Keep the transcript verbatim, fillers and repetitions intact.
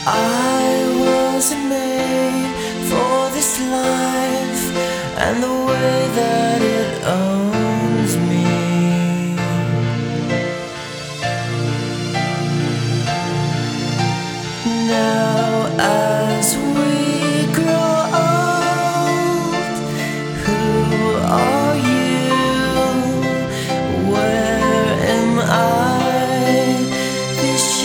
I wasn't made for this life and the way that